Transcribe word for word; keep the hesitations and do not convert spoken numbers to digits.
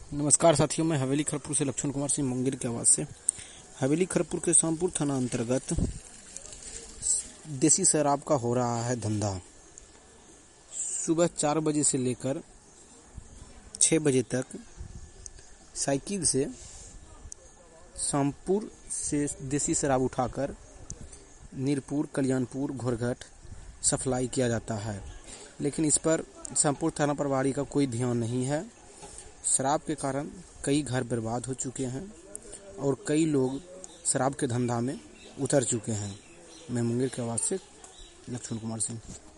नमस्कार साथियों, मैं हवेली खड़गपुर से लक्ष्मण कुमार सिंह मुंगेर की आवाज़ से। हवेली खड़गपुर के शामपुर थाना अंतर्गत देसी शराब का हो रहा है धंधा। सुबह चार बजे से लेकर छः बजे तक साइकिल से शामपुर से देसी शराब उठाकर नीरपुर, कल्याणपुर, घोरघट सप्लाई किया जाता है, लेकिन इस पर शामपुर थाना प्रभारी का कोई ध्यान नहीं है। शराब के कारण कई घर बर्बाद हो चुके हैं और कई लोग शराब के धंधा में उतर चुके हैं। मैं मुंगेर की आवाज़ से लक्ष्मण कुमार सिंह।